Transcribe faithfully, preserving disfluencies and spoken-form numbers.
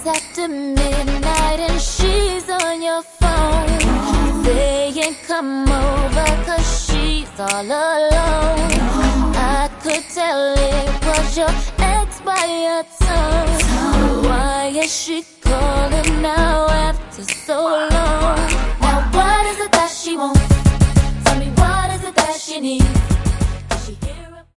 It's after midnight and she's on your phone, saying come over cause she's all alone. I could tell it was your ex by your tongue. Why is she calling now?